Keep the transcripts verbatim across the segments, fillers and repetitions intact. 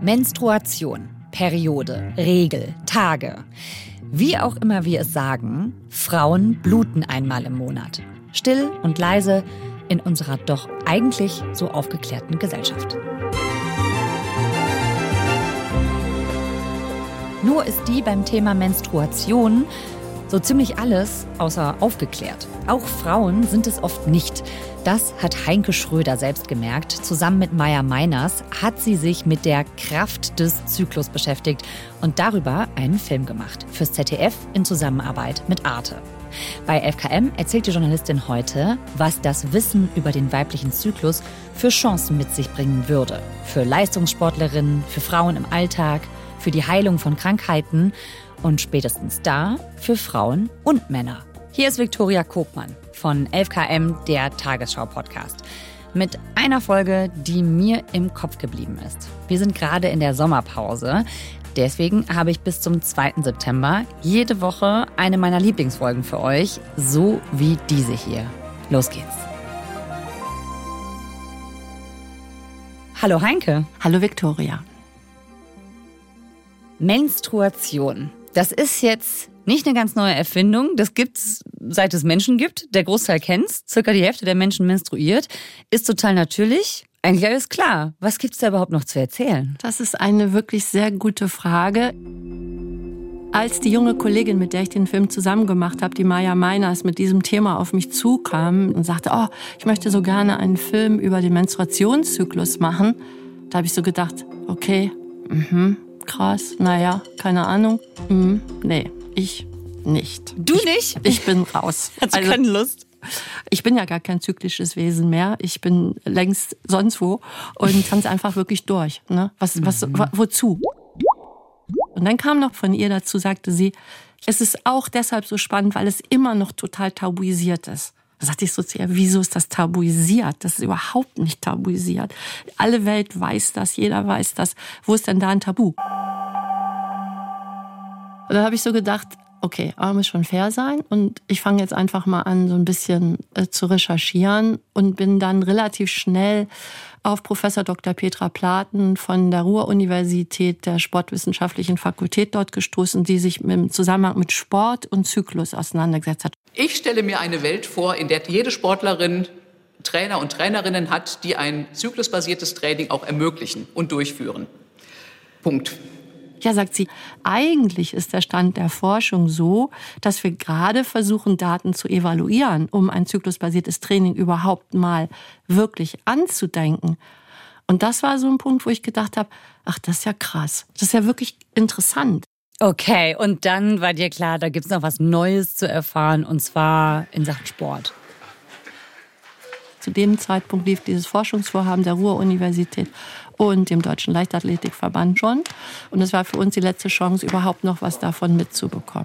Menstruation, Periode, Regel, Tage. Wie auch immer wir es sagen, Frauen bluten einmal im Monat. Still und leise in unserer doch eigentlich so aufgeklärten Gesellschaft. Nur ist die beim Thema Menstruation so ziemlich alles außer aufgeklärt. Auch Frauen sind es oft nicht. Das hat Heinke Schröder selbst gemerkt. Zusammen mit Maja Meiners hat sie sich mit der Kraft des Zyklus beschäftigt und darüber einen Film gemacht. Fürs Z D F in Zusammenarbeit mit Arte. Bei F K M erzählt die Journalistin heute, was das Wissen über den weiblichen Zyklus für Chancen mit sich bringen würde. Für Leistungssportlerinnen, für Frauen im Alltag, für die Heilung von Krankheiten und spätestens da für Frauen und Männer. Hier ist Viktoria Kobmann von F K M, der Tagesschau-Podcast. Mit einer Folge, die mir im Kopf geblieben ist. Wir sind gerade in der Sommerpause. Deswegen habe ich bis zum zweiten September jede Woche eine meiner Lieblingsfolgen für euch, so wie diese hier. Los geht's. Hallo Heinke. Hallo Viktoria. Menstruation. Das ist jetzt nicht eine ganz neue Erfindung. Das gibt's, seit es Menschen gibt. Der Großteil kennt's. Circa die Hälfte der Menschen menstruiert. Ist total natürlich. Eigentlich alles klar. Was gibt's da überhaupt noch zu erzählen? Das ist eine wirklich sehr gute Frage. Als die junge Kollegin, mit der ich den Film zusammen gemacht habe, die Maja Meiners, mit diesem Thema auf mich zukam und sagte, oh, ich möchte so gerne einen Film über den Menstruationszyklus machen, da habe ich so gedacht, okay, mhm. Krass, naja, keine Ahnung. Hm, nee, ich nicht. Du ich, nicht? Ich bin raus. Hast du also, keine Lust? Ich bin ja gar kein zyklisches Wesen mehr. Ich bin längst sonst wo und tanze einfach wirklich durch. Ne? Was, was, wo, wozu? Und dann kam noch von ihr dazu, sagte sie, es ist auch deshalb so spannend, weil es immer noch total tabuisiert ist. Da sagte ich so zu ihr, wieso ist das tabuisiert? Das ist überhaupt nicht tabuisiert. Alle Welt weiß das, jeder weiß das. Wo ist denn da ein Tabu? Und dann habe ich so gedacht, okay, aber muss schon fair sein. Und ich fange jetzt einfach mal an, so ein bisschen äh, zu recherchieren und bin dann relativ schnell auf Professor Doktor Petra Platen von der Ruhr-Universität der Sportwissenschaftlichen Fakultät dort gestoßen, die sich im Zusammenhang mit Sport und Zyklus auseinandergesetzt hat. Ich stelle mir eine Welt vor, in der jede Sportlerin Trainer und Trainerinnen hat, die ein zyklusbasiertes Training auch ermöglichen und durchführen. Punkt. Ja, sagt sie, eigentlich ist der Stand der Forschung so, dass wir gerade versuchen, Daten zu evaluieren, um ein zyklusbasiertes Training überhaupt mal wirklich anzudenken. Und das war so ein Punkt, wo ich gedacht habe, ach, das ist ja krass. Das ist ja wirklich interessant. Okay, und dann war dir klar, da gibt's noch was Neues zu erfahren, und zwar in Sachen Sport. Zu dem Zeitpunkt lief dieses Forschungsvorhaben der Ruhr-Universität und dem Deutschen Leichtathletikverband schon. Und es war für uns die letzte Chance, überhaupt noch was davon mitzubekommen.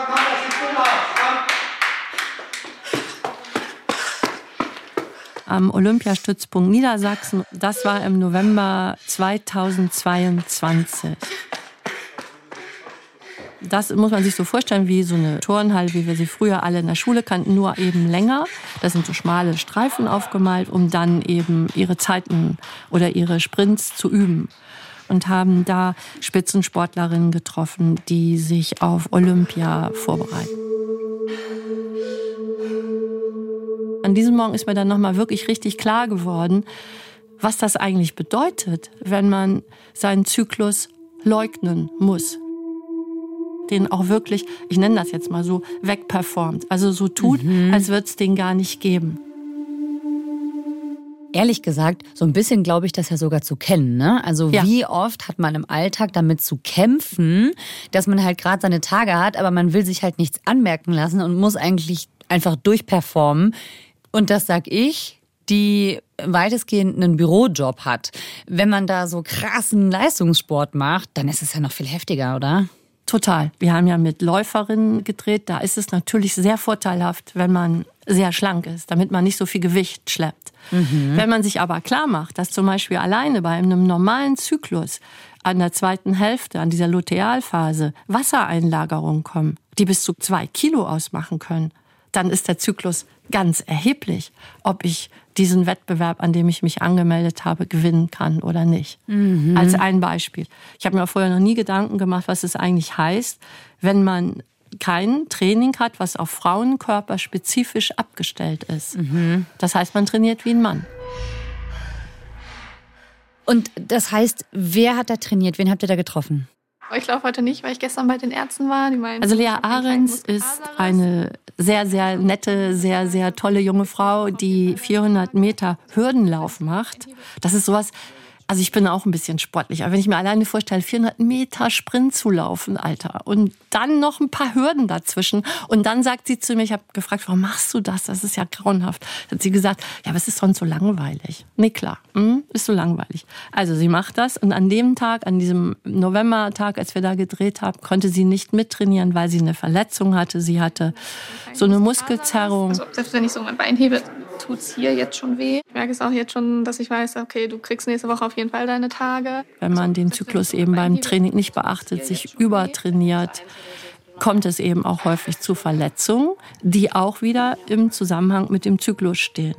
Am Olympiastützpunkt Niedersachsen, das war im November zweitausendzweiundzwanzig. Das muss man sich so vorstellen wie so eine Turnhalle, wie wir sie früher alle in der Schule kannten, nur eben länger. Da sind so schmale Streifen aufgemalt, um dann eben ihre Zeiten oder ihre Sprints zu üben. Und haben da Spitzensportlerinnen getroffen, die sich auf Olympia vorbereiten. An diesem Morgen ist mir dann nochmal wirklich richtig klar geworden, was das eigentlich bedeutet, wenn man seinen Zyklus leugnen muss. Den auch wirklich, ich nenne das jetzt mal so, wegperformt. Also so tut, mhm. als würde es den gar nicht geben. Ehrlich gesagt, so ein bisschen glaube ich das ja sogar zu kennen, ne? Also ja. Wie oft hat man im Alltag damit zu kämpfen, dass man halt gerade seine Tage hat, aber man will sich halt nichts anmerken lassen und muss eigentlich einfach durchperformen. Und das sag ich, die weitestgehend einen Bürojob hat. Wenn man da so krassen Leistungssport macht, dann ist es ja noch viel heftiger, oder? Total. Wir haben ja mit Läuferinnen gedreht. Da ist es natürlich sehr vorteilhaft, wenn man sehr schlank ist, damit man nicht so viel Gewicht schleppt. Mhm. Wenn man sich aber klar macht, dass zum Beispiel alleine bei einem normalen Zyklus an der zweiten Hälfte, an dieser Lutealphase, Wassereinlagerungen kommen, die bis zu zwei Kilo ausmachen können, dann ist der Zyklus ganz erheblich, ob ich diesen Wettbewerb, an dem ich mich angemeldet habe, gewinnen kann oder nicht. Mhm. Als ein Beispiel. Ich habe mir vorher noch nie Gedanken gemacht, was es eigentlich heißt, wenn man kein Training hat, was auf Frauenkörper spezifisch abgestellt ist. Mhm. Das heißt, man trainiert wie ein Mann. Und das heißt, wer hat da trainiert? Wen habt ihr da getroffen? Ich laufe heute nicht, weil ich gestern bei den Ärzten war. Die meinen, also Lea Ahrens ist eine sehr, sehr nette, sehr, sehr tolle junge Frau, die vierhundert Meter Hürdenlauf macht. Das ist sowas, also ich bin auch ein bisschen sportlich. Aber wenn ich mir alleine vorstelle, vierhundert Meter Sprint zu laufen, Alter, und dann noch ein paar Hürden dazwischen. Und dann sagt sie zu mir, ich habe gefragt, warum machst du das? Das ist ja grauenhaft. Hat sie gesagt, ja, aber es ist sonst so langweilig. Nee, klar, hm, ist so langweilig. Also sie macht das und an dem Tag, an diesem Novembertag, als wir da gedreht haben, konnte sie nicht mittrainieren, weil sie eine Verletzung hatte. Sie hatte so eine Muskelzerrung. Also selbst wenn ich so mein Bein hebe, tut es hier jetzt schon weh. Ich merke es auch jetzt schon, dass ich weiß, okay, du kriegst nächste Woche auf jeden Fall deine Tage. Wenn man den Zyklus eben beim Training nicht beachtet, sich übertrainiert, kommt es eben auch häufig zu Verletzungen, die auch wieder im Zusammenhang mit dem Zyklus stehen.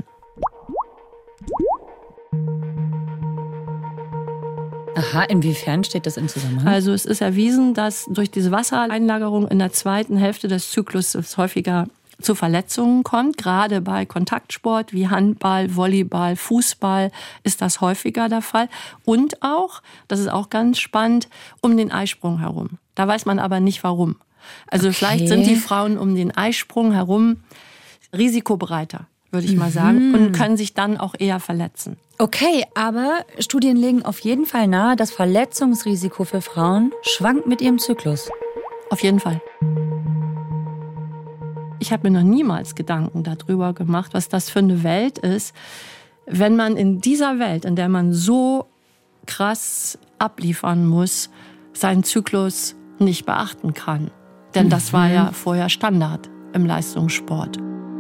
Aha, inwiefern steht das im Zusammenhang? Also es ist erwiesen, dass durch diese Wassereinlagerung in der zweiten Hälfte des Zyklus es häufiger zu Verletzungen kommt. Gerade bei Kontaktsport wie Handball, Volleyball, Fußball ist das häufiger der Fall. Und auch, das ist auch ganz spannend, um den Eisprung herum. Da weiß man aber nicht, warum. Also okay. Vielleicht sind die Frauen um den Eisprung herum risikobereiter, würde ich mal sagen, mhm. und können sich dann auch eher verletzen. Okay, aber Studien legen auf jeden Fall nahe, das Verletzungsrisiko für Frauen schwankt mit ihrem Zyklus. Auf jeden Fall. Ich habe mir noch niemals Gedanken darüber gemacht, was das für eine Welt ist, wenn man in dieser Welt, in der man so krass abliefern muss, seinen Zyklus nicht beachten kann. Denn das war ja vorher Standard im Leistungssport.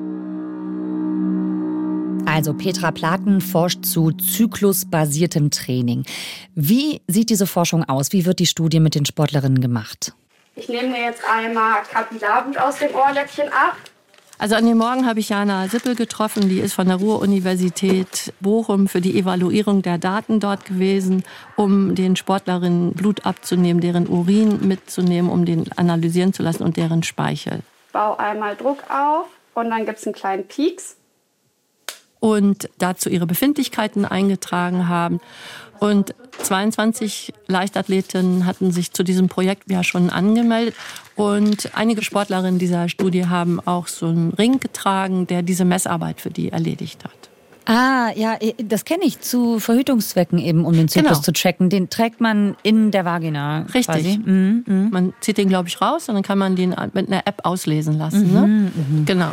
Also Petra Platen forscht zu zyklusbasiertem Training. Wie sieht diese Forschung aus? Wie wird die Studie mit den Sportlerinnen gemacht? Ich nehme mir jetzt einmal Kapillarblut aus dem Ohrläppchen ab. Also an dem Morgen habe ich Jana Sippel getroffen, die ist von der Ruhr-Universität Bochum für die Evaluierung der Daten dort gewesen, um den Sportlerinnen Blut abzunehmen, deren Urin mitzunehmen, um den analysieren zu lassen und deren Speichel. Ich baue einmal Druck auf und dann gibt es einen kleinen Pieks. Und dazu ihre Befindlichkeiten eingetragen haben. Und zweiundzwanzig Leichtathletinnen hatten sich zu diesem Projekt ja schon angemeldet. Und einige Sportlerinnen dieser Studie haben auch so einen Ring getragen, der diese Messarbeit für die erledigt hat. Ah, ja, das kenne ich, zu Verhütungszwecken eben, um den Zyklus genau. zu tracken. Den trägt man in der Vagina. Richtig. Quasi. Mhm, mh. Man zieht den, glaube ich, raus und dann kann man den mit einer App auslesen lassen. Mhm, ne? Mhm. Genau.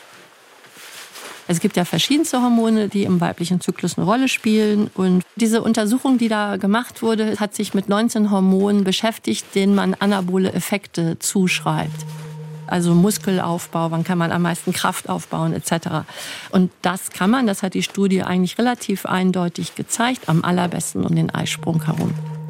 Es gibt ja verschiedenste Hormone, die im weiblichen Zyklus eine Rolle spielen. Und diese Untersuchung, die da gemacht wurde, hat sich mit neunzehn Hormonen beschäftigt, denen man anabole Effekte zuschreibt. Also Muskelaufbau, wann kann man am meisten Kraft aufbauen et cetera. Und das kann man, das hat die Studie eigentlich relativ eindeutig gezeigt, am allerbesten um den Eisprung herum.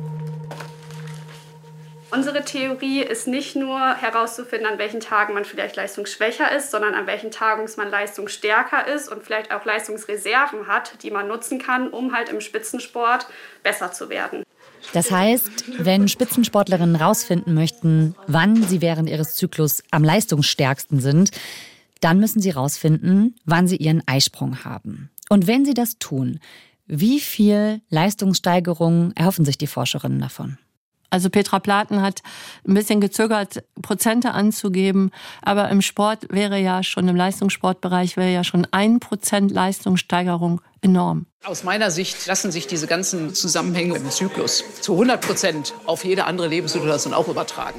Unsere Theorie ist nicht nur herauszufinden, an welchen Tagen man vielleicht leistungsschwächer ist, sondern an welchen Tagen man leistungsstärker ist und vielleicht auch Leistungsreserven hat, die man nutzen kann, um halt im Spitzensport besser zu werden. Das heißt, wenn Spitzensportlerinnen herausfinden möchten, wann sie während ihres Zyklus am leistungsstärksten sind, dann müssen sie herausfinden, wann sie ihren Eisprung haben. Und wenn sie das tun, wie viel Leistungssteigerung erhoffen sich die Forscherinnen davon? Also Petra Platen hat ein bisschen gezögert, Prozente anzugeben. Aber im Sport wäre ja schon, im Leistungssportbereich wäre ja schon ein Prozent Leistungssteigerung enorm. Aus meiner Sicht lassen sich diese ganzen Zusammenhänge im Zyklus zu hundert Prozent auf jede andere Lebenssituation auch übertragen.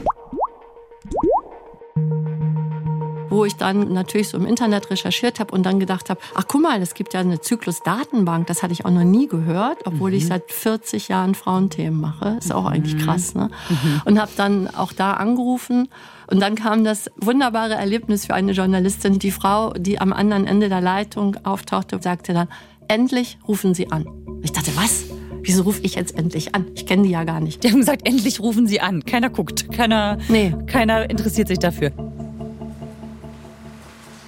Wo ich dann natürlich so im Internet recherchiert habe und dann gedacht habe, ach guck mal, es gibt ja eine Zyklus-Datenbank, das hatte ich auch noch nie gehört, obwohl mhm. ich seit vierzig Jahren Frauenthemen mache. Ist auch mhm. eigentlich krass, ne? Mhm. Und habe dann auch da angerufen und dann kam das wunderbare Erlebnis für eine Journalistin. Die Frau, die am anderen Ende der Leitung auftauchte, sagte dann, endlich rufen Sie an. Ich dachte, was? Wieso rufe ich jetzt endlich an? Ich kenne die ja gar nicht. Die haben gesagt, endlich rufen Sie an. Keiner guckt, keiner, nee. keiner interessiert sich dafür.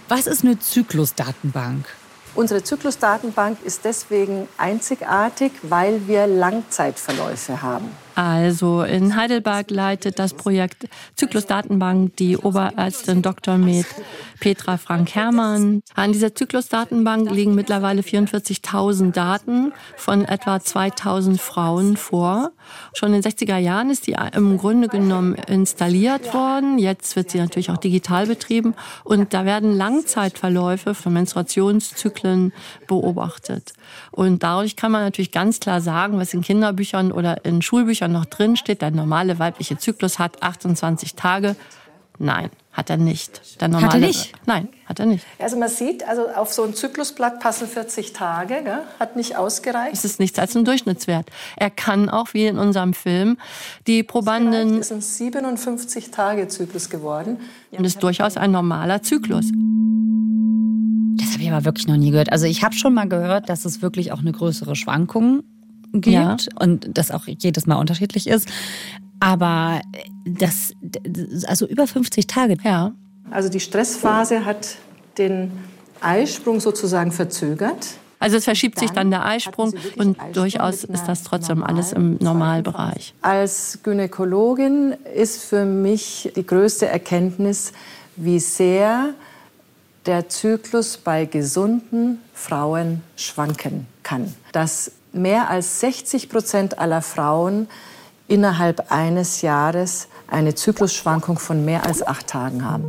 Was ist eine Zyklusdatenbank? Unsere Zyklusdatenbank ist deswegen einzigartig, weil wir Langzeitverläufe haben. Also in Heidelberg leitet das Projekt Zyklusdatenbank die Oberärztin Doktor med. Petra Frank-Herrmann. An dieser Zyklusdatenbank liegen mittlerweile vierundvierzigtausend Daten von etwa zweitausend Frauen vor. Schon in den sechziger Jahren ist die im Grunde genommen installiert worden. Jetzt wird sie natürlich auch digital betrieben. Und da werden Langzeitverläufe von Menstruationszyklen beobachtet. Und dadurch kann man natürlich ganz klar sagen, was in Kinderbüchern oder in Schulbüchern noch drin steht, der normale weibliche Zyklus hat achtundzwanzig Tage. Nein, hat er nicht. Der normale, hat er nicht? Nein, hat er nicht. Also man sieht, also auf so ein Zyklusblatt passen vierzig Tage, gell? Hat nicht ausgereicht. Es ist nichts als ein Durchschnittswert. Er kann auch, wie in unserem Film, die Probanden... Es sind siebenundfünfzig Tage Zyklus geworden. Und ist durchaus ein normaler Zyklus. Das habe ich aber wirklich noch nie gehört. Also ich habe schon mal gehört, dass es wirklich auch eine größere Schwankung gibt ja. und das auch jedes Mal unterschiedlich ist. Aber das, also über fünfzig Tage. Ja. Also die Stressphase hat den Eisprung sozusagen verzögert. Also es verschiebt sich dann der Eisprung und durchaus ist das trotzdem alles im Normalbereich. Als Gynäkologin ist für mich die größte Erkenntnis, wie sehr der Zyklus bei gesunden Frauen schwanken kann. Dass mehr als sechzig Prozent aller Frauen innerhalb eines Jahres eine Zyklusschwankung von mehr als acht Tagen haben.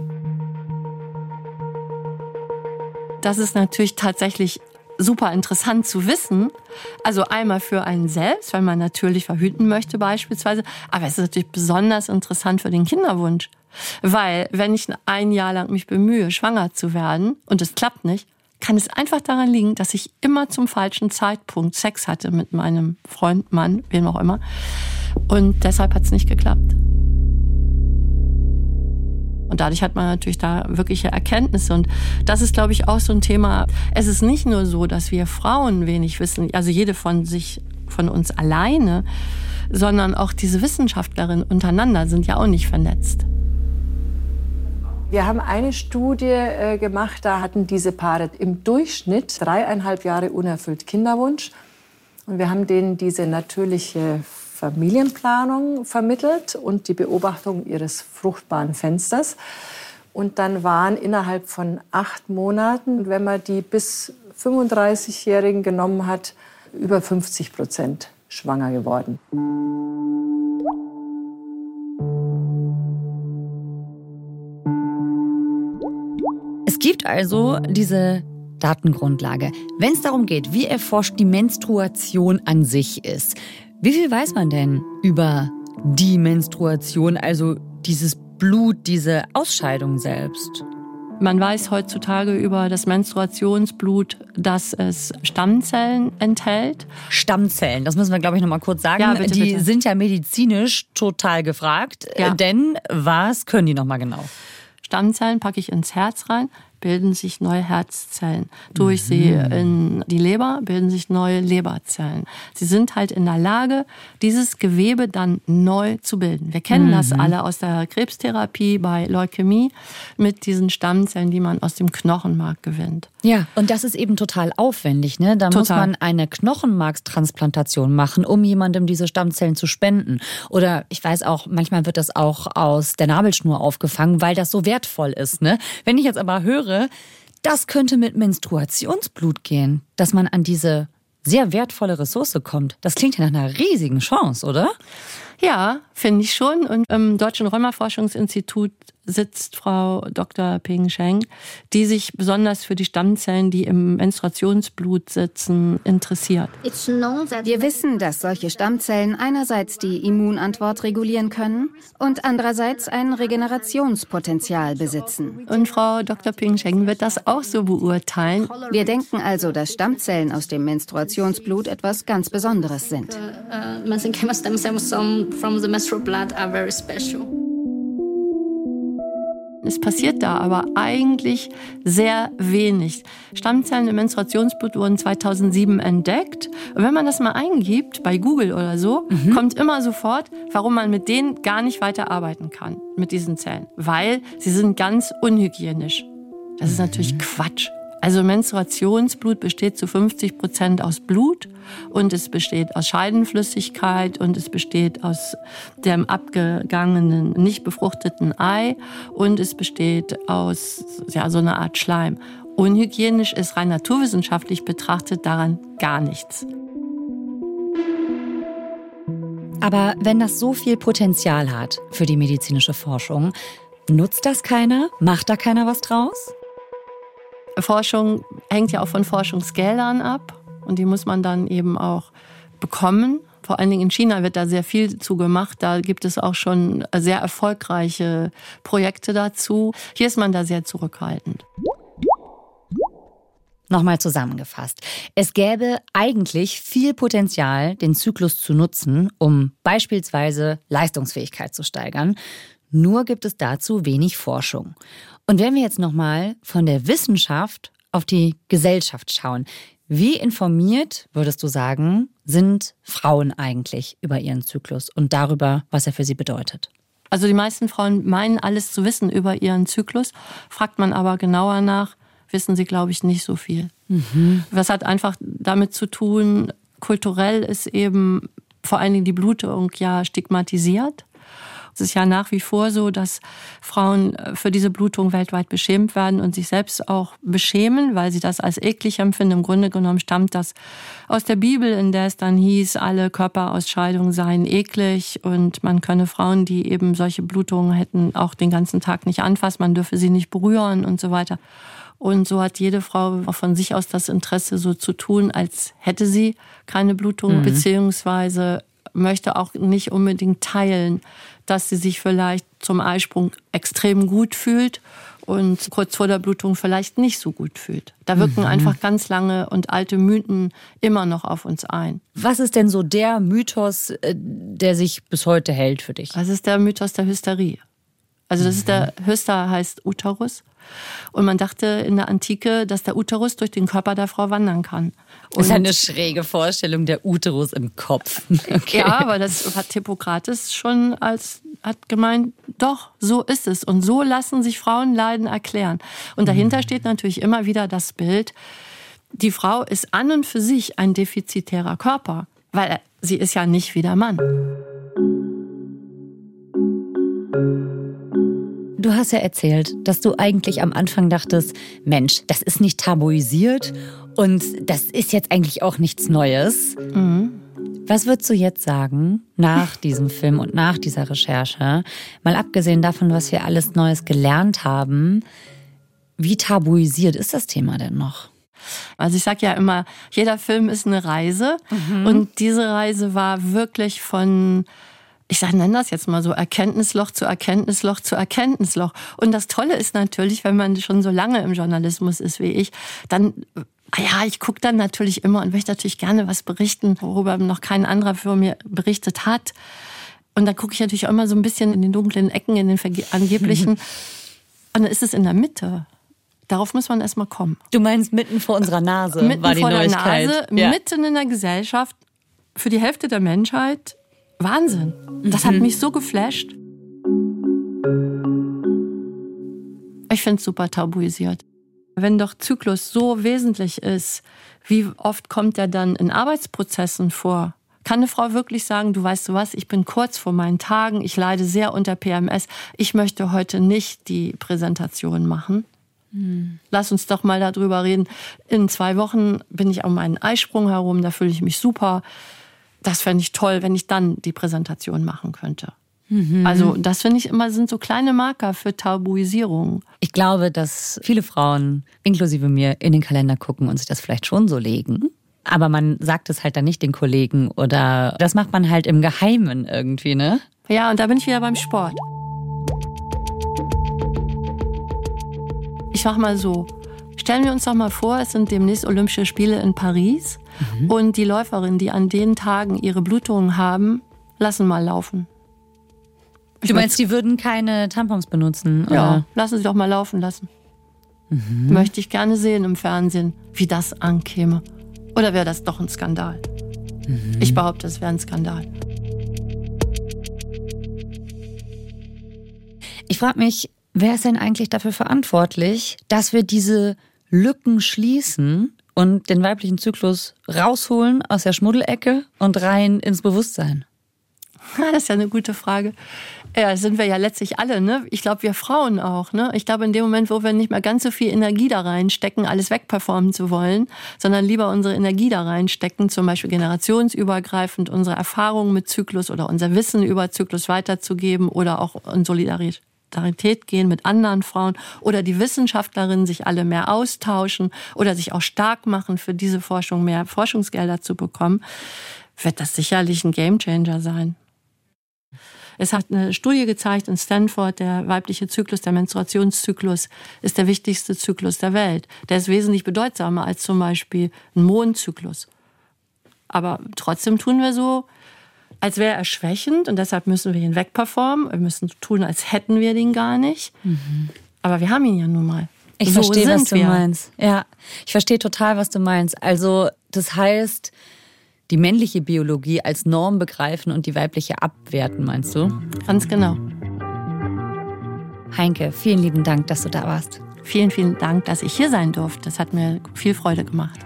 Das ist natürlich tatsächlich super interessant zu wissen. Also einmal für einen selbst, weil man natürlich verhüten möchte beispielsweise. Aber es ist natürlich besonders interessant für den Kinderwunsch. Weil wenn ich ein Jahr lang mich bemühe, schwanger zu werden und es klappt nicht, kann es einfach daran liegen, dass ich immer zum falschen Zeitpunkt Sex hatte mit meinem Freund, Mann, wem auch immer. Und deshalb hat es nicht geklappt. Und dadurch hat man natürlich da wirkliche Erkenntnisse. Und das ist, glaube ich, auch so ein Thema. Es ist nicht nur so, dass wir Frauen wenig wissen, also jede von sich, von uns alleine, sondern auch diese Wissenschaftlerinnen untereinander sind ja auch nicht vernetzt. Wir haben eine Studie äh, gemacht, da hatten diese Paare im Durchschnitt dreieinhalb Jahre unerfüllt Kinderwunsch. Und wir haben denen diese natürliche Familienplanung vermittelt und die Beobachtung ihres fruchtbaren Fensters. Und dann waren innerhalb von acht Monaten, wenn man die bis fünfunddreißigjährigen genommen hat, über fünfzig Prozent schwanger geworden. Es gibt also diese Datengrundlage. Wenn es darum geht, wie erforscht die Menstruation an sich ist, wie viel weiß man denn über die Menstruation, also dieses Blut, diese Ausscheidung selbst? Man weiß heutzutage über das Menstruationsblut, dass es Stammzellen enthält. Stammzellen, das müssen wir, glaube ich, noch mal kurz sagen. Ja, bitte, die bitte. sind ja medizinisch total gefragt. Ja. Denn was können die noch mal genau? Stammzellen packe ich ins Herz rein, bilden sich neue Herzzellen. Tue ich sie in die Leber, bilden sich neue Leberzellen. Sie sind halt in der Lage, dieses Gewebe dann neu zu bilden. Wir kennen mhm. das alle aus der Krebstherapie bei Leukämie mit diesen Stammzellen, die man aus dem Knochenmark gewinnt. Ja, und das ist eben total aufwendig, ne? Da Total. muss man eine Knochenmarkstransplantation machen, um jemandem diese Stammzellen zu spenden. Oder ich weiß auch, manchmal wird das auch aus der Nabelschnur aufgefangen, weil das so wertvoll ist, ne? Wenn ich jetzt aber höre, das könnte mit Menstruationsblut gehen, dass man an diese sehr wertvolle Ressource kommt. Das klingt ja nach einer riesigen Chance, oder? Ja, finde ich schon. Und im Deutschen Rheuma-Forschungsinstitut sitzt Frau Doktor Ping Sheng, die sich besonders für die Stammzellen, die im Menstruationsblut sitzen, interessiert. Wir wissen, dass solche Stammzellen einerseits die Immunantwort regulieren können und andererseits ein Regenerationspotenzial besitzen. Und Frau Doktor Ping Sheng wird das auch so beurteilen. Wir denken also, dass Stammzellen aus dem Menstruationsblut etwas ganz Besonderes sind. Es passiert da aber eigentlich sehr wenig. Stammzellen im Menstruationsblut wurden zweitausendsieben entdeckt. Und wenn man das mal eingibt, bei Google oder so, mhm. kommt immer sofort, warum man mit denen gar nicht weiter arbeiten kann, mit diesen Zellen. Weil sie sind ganz unhygienisch. Das ist natürlich Quatsch. Also Menstruationsblut besteht zu fünfzig Prozent aus Blut und es besteht aus Scheidenflüssigkeit und es besteht aus dem abgegangenen, nicht befruchteten Ei und es besteht aus ja, so einer Art Schleim. Unhygienisch ist rein naturwissenschaftlich betrachtet daran gar nichts. Aber wenn das so viel Potenzial hat für die medizinische Forschung, nutzt das keiner? Macht da keiner was draus? Forschung hängt ja auch von Forschungsgeldern ab und die muss man dann eben auch bekommen. Vor allen Dingen in China wird da sehr viel zu gemacht. Da gibt es auch schon sehr erfolgreiche Projekte dazu. Hier ist man da sehr zurückhaltend. Nochmal zusammengefasst. Es gäbe eigentlich viel Potenzial, den Zyklus zu nutzen, um beispielsweise Leistungsfähigkeit zu steigern. Nur gibt es dazu wenig Forschung. Und wenn wir jetzt nochmal von der Wissenschaft auf die Gesellschaft schauen, wie informiert, würdest du sagen, sind Frauen eigentlich über ihren Zyklus und darüber, was er für sie bedeutet? Also die meisten Frauen meinen, alles zu wissen über ihren Zyklus. Fragt man aber genauer nach, wissen sie, glaube ich, nicht so viel. Mhm. Das hat einfach damit zu tun, kulturell ist eben vor allen Dingen die Blutung ja stigmatisiert. Es ist ja nach wie vor so, dass Frauen für diese Blutung weltweit beschämt werden und sich selbst auch beschämen, weil sie das als eklig empfinden. Im Grunde genommen stammt das aus der Bibel, in der es dann hieß, alle Körperausscheidungen seien eklig und man könne Frauen, die eben solche Blutungen hätten, auch den ganzen Tag nicht anfassen, man dürfe sie nicht berühren und so weiter. Und so hat jede Frau auch von sich aus das Interesse, so zu tun, als hätte sie keine Blutung, mhm. beziehungsweise möchte auch nicht unbedingt teilen, dass sie sich vielleicht zum Eisprung extrem gut fühlt und kurz vor der Blutung vielleicht nicht so gut fühlt. Da wirken mhm. einfach ganz lange und alte Mythen immer noch auf uns ein. Was ist denn so der Mythos, der sich bis heute hält für dich? Das ist der Mythos der Hysterie. Also das mhm. ist der Hyster heißt Uterus. Und man dachte in der Antike, dass der Uterus durch den Körper der Frau wandern kann. Und das ist eine schräge Vorstellung, der Uterus im Kopf. Okay. Ja, aber das hat Hippokrates schon als, hat gemeint, doch, so ist es. Und so lassen sich Frauenleiden erklären. Und dahinter steht natürlich immer wieder das Bild, die Frau ist an und für sich ein defizitärer Körper, weil sie ist ja nicht wie der Mann. Du hast ja erzählt, dass du eigentlich am Anfang dachtest, Mensch, das ist nicht tabuisiert und das ist jetzt eigentlich auch nichts Neues. Mhm. Was würdest du jetzt sagen, nach diesem Film und nach dieser Recherche, mal abgesehen davon, was wir alles Neues gelernt haben, wie tabuisiert ist das Thema denn noch? Also ich sage ja immer, jeder Film ist eine Reise mhm. und diese Reise war wirklich von... Ich nenne das jetzt mal so Erkenntnisloch zu Erkenntnisloch zu Erkenntnisloch. Und das Tolle ist natürlich, wenn man schon so lange im Journalismus ist wie ich, dann, ja, ich gucke dann natürlich immer und möchte natürlich gerne was berichten, worüber noch kein anderer für mir berichtet hat. Und dann gucke ich natürlich auch immer so ein bisschen in den dunklen Ecken, in den angeblichen. Und dann ist es in der Mitte. Darauf muss man erstmal kommen. Du meinst mitten vor unserer Nase mitten war die vor Neuigkeit. Der Nase, ja. Mitten in der Gesellschaft, für die Hälfte der Menschheit. Wahnsinn. Das hat mich so geflasht. Ich finde es super tabuisiert. Wenn doch Zyklus so wesentlich ist, wie oft kommt er dann in Arbeitsprozessen vor? Kann eine Frau wirklich sagen, du weißt du was, ich bin kurz vor meinen Tagen, ich leide sehr unter P M S, ich möchte heute nicht die Präsentation machen? Hm. Lass uns doch mal darüber reden. In zwei Wochen bin ich um meinen Eisprung herum, da fühle ich mich super. Das fände ich toll, wenn ich dann die Präsentation machen könnte. Mhm. Also das finde ich immer, sind so kleine Marker für Tabuisierung. Ich glaube, dass viele Frauen, inklusive mir, in den Kalender gucken und sich das vielleicht schon so legen. Aber man sagt es halt dann nicht den Kollegen oder das macht man halt im Geheimen irgendwie, ne? Ja, und da bin ich wieder beim Sport. Ich mach mal so. Stellen wir uns doch mal vor, es sind demnächst Olympische Spiele in Paris. Mhm. Und die Läuferinnen, die an den Tagen ihre Blutungen haben, lassen mal laufen. Ich du meinst, die würden keine Tampons benutzen? Oder? Ja, lassen sie doch mal laufen lassen. Mhm. Möchte ich gerne sehen im Fernsehen, wie das ankäme. Oder wäre das doch ein Skandal? Mhm. Ich behaupte, es wäre ein Skandal. Ich frage mich, wer ist denn eigentlich dafür verantwortlich, dass wir diese Lücken schließen und den weiblichen Zyklus rausholen aus der Schmuddelecke und rein ins Bewusstsein? Das ist ja eine gute Frage. Ja, sind wir ja letztlich alle, ne? Ich glaube, wir Frauen auch, ne? Ich glaube, in dem Moment, wo wir nicht mehr ganz so viel Energie da reinstecken, alles wegperformen zu wollen, sondern lieber unsere Energie da reinstecken, zum Beispiel generationsübergreifend unsere Erfahrungen mit Zyklus oder unser Wissen über Zyklus weiterzugeben oder auch in Solidarität gehen mit anderen Frauen oder die Wissenschaftlerinnen sich alle mehr austauschen oder sich auch stark machen, für diese Forschung mehr Forschungsgelder zu bekommen, wird das sicherlich ein Gamechanger sein. Es hat eine Studie gezeigt in Stanford, der weibliche Zyklus, der Menstruationszyklus ist der wichtigste Zyklus der Welt. Der ist wesentlich bedeutsamer als zum Beispiel ein Mondzyklus. Aber trotzdem tun wir so, als wäre er schwächend und deshalb müssen wir ihn wegperformen. Wir müssen tun, als hätten wir den gar nicht. Mhm. Aber wir haben ihn ja nun mal. Ich so verstehe, was du wir. meinst. Ja, ich verstehe total, was du meinst. Also das heißt, die männliche Biologie als Norm begreifen und die weibliche abwerten, meinst du? Ganz genau. Heinke, vielen lieben Dank, dass du da warst. Vielen, vielen Dank, dass ich hier sein durfte. Das hat mir viel Freude gemacht.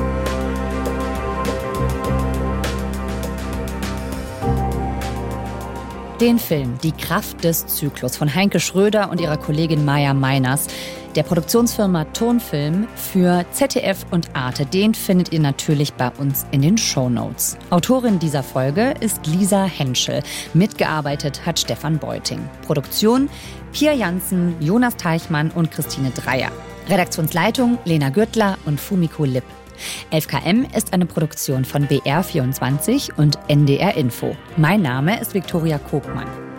Den Film Die Kraft des Zyklus von Heinke Schröder und ihrer Kollegin Maja Meiners, der Produktionsfirma Tonfilm für Z D F und Arte, den findet ihr natürlich bei uns in den Shownotes. Autorin dieser Folge ist Lisa Henschel. Mitgearbeitet hat Stefan Beuting. Produktion Pia Jansen, Jonas Teichmann und Christine Dreier. Redaktionsleitung Lena Gürtler und Fumiko Lipp. elf K M ist eine Produktion von B R vierundzwanzig und N D R Info. Mein Name ist Viktoria Kogmann.